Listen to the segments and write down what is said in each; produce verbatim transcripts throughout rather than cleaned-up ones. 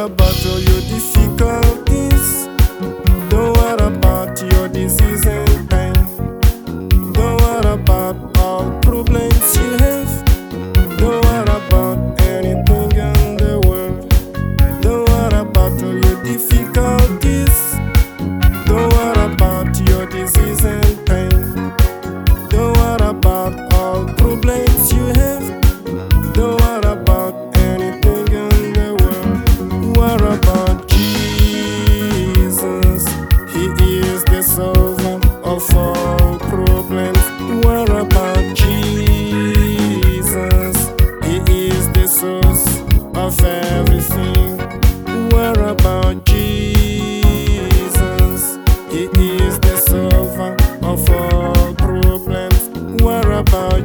about all your difficulties. Don't worry about your disease and pain. Don't worry about all problems you have. Don't worry about anything in the world. Don't worry about all your difficulties. Don't worry about your disease and pain. Don't worry about all problems you have. Don't worry about anything in the world. Worry about Jesus. He is the solver of all problems. Worry about Jesus. He is the source of everything. Worry about Jesus. He is the solver of all problems. Worry about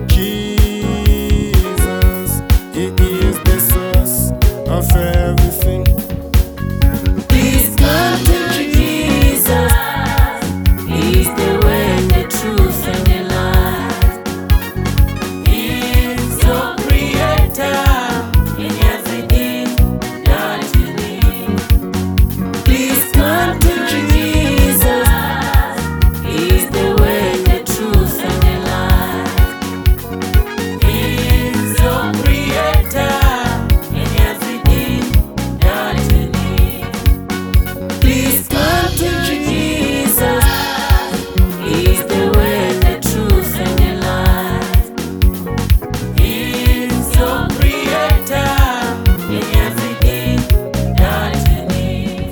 Jesus. He is the source of everything. Please come to Jesus. He's the way, the truth, and the life. He's your creator in everything that you need. Please come to Jesus. He's the way, the truth, and the life. He's your creator in everything that you need. Please come to Jesus. He's the way, the truth, and the life. He's your creator in everything that you need.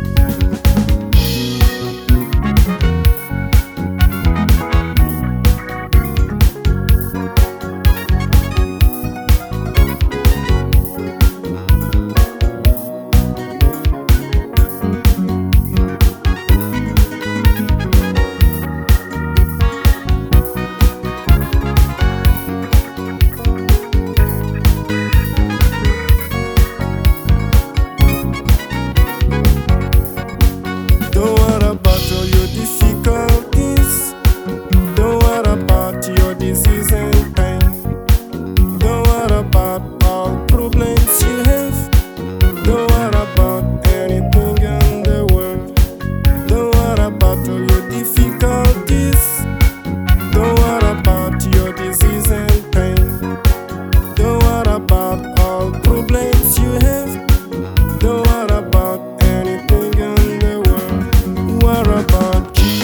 Don't worry about all your difficulties. Don't worry about your disease and pain. Don't worry about all problems you have. Don't worry about anything in the world. Don't worry about all your difficulties. Don't worry about your disease and pain. Don't worry about all problems you have. Don't worry about anything in the world. Worry about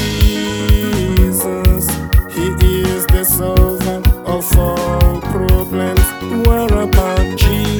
Jesus. He is the solver of all problems. Worry about Jesus.